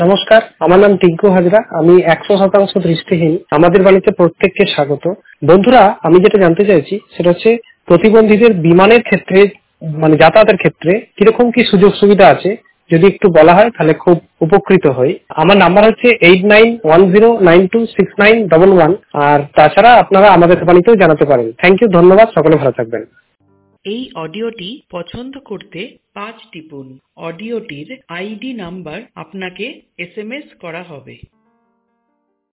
নমস্কার, আমার নাম টিঙ্কু হাজরা। আমি 100% দৃষ্টিহীন। আমাদের বাড়িতে প্রত্যেককে স্বাগত। বন্ধুরা, আমি যেটা জানতে চাইছি সেটা হচ্ছে প্রতিবন্ধীদের বিমানের ক্ষেত্রে মানে যাতায়াতের ক্ষেত্রে কিরকম কি সুযোগ সুবিধা আছে, যদি একটু বলা হয় তাহলে খুব উপকৃত হই। আমার নাম্বার হচ্ছে 8910926911। আর তাছাড়া আপনারা আমাদের বাড়িতেও জানাতে পারেন। থ্যাংক ইউ, ধন্যবাদ, সকলে ভালো থাকবেন। এই অডিওটি পছন্দ করতে 5 টিপুন। অডিওটির আইডি নাম্বার আপনাকে SMS করা হবে।